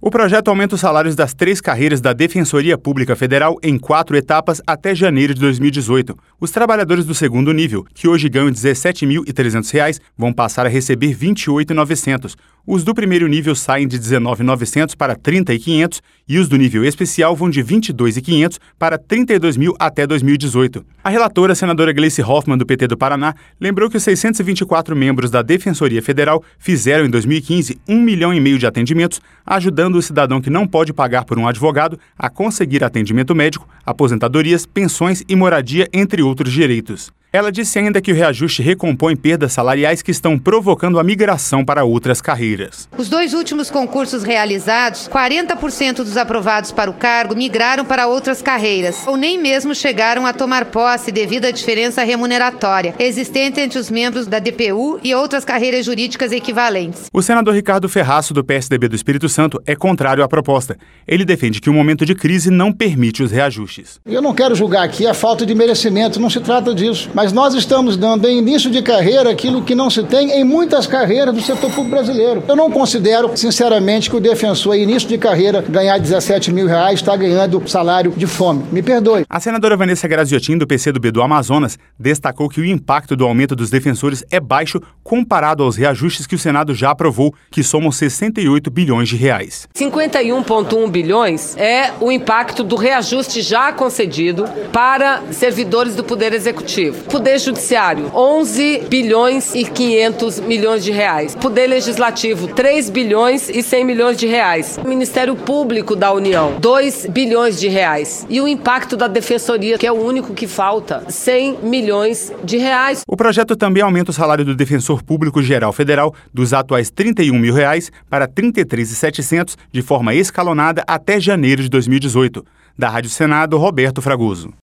O projeto aumenta os salários das 3 carreiras da Defensoria Pública Federal em 4 etapas até janeiro de 2018. Os trabalhadores do segundo nível, que hoje ganham R$ 17.300, vão passar a receber R$ 28.900. Os do primeiro nível saem de R$ 19.900 para R$ 30.500 e os do nível especial vão de R$ 22.500 para R$ 32.000 até 2018. A relatora, a senadora Gleice Hoffmann, do PT do Paraná, lembrou que os 624 membros da Defensoria Federal fizeram em 2015 1,5 milhão de atendimentos, ajudando o cidadão que não pode pagar por um advogado a conseguir atendimento médico, aposentadorias, pensões e moradia, entre outros direitos. Ela disse ainda que o reajuste recompõe perdas salariais que estão provocando a migração para outras carreiras. Os 2 últimos concursos realizados, 40% dos aprovados para o cargo migraram para outras carreiras, ou nem mesmo chegaram a tomar posse devido à diferença remuneratória existente entre os membros da DPU e outras carreiras jurídicas equivalentes. O senador Ricardo Ferraço, do PSDB do Espírito Santo, é contrário à proposta. Ele defende que o momento de crise não permite os reajustes. Eu não quero julgar aqui a falta de merecimento, não se trata disso. Mas nós estamos dando em início de carreira aquilo que não se tem em muitas carreiras do setor público brasileiro. Eu não considero, sinceramente, que o defensor, em início de carreira, ganhar R$17.000 está ganhando salário de fome. Me perdoe. A senadora Vanessa Graziotin, do PCdoB do Amazonas, destacou que o impacto do aumento dos defensores é baixo comparado aos reajustes que o Senado já aprovou, que somam 68 bilhões de reais. 51,1 bilhões é o impacto do reajuste já concedido para servidores do Poder Executivo. Poder Judiciário, 11 bilhões e 500 milhões de reais. Poder Legislativo, 3 bilhões e 100 milhões de reais. Ministério Público da União, 2 bilhões de reais. E o impacto da Defensoria, que é o único que falta, 100 milhões de reais. O projeto também aumenta o salário do Defensor Público Geral Federal dos atuais R$ 31.000 para R$ 33.700 de forma escalonada até janeiro de 2018. Da Rádio Senado, Roberto Fragoso.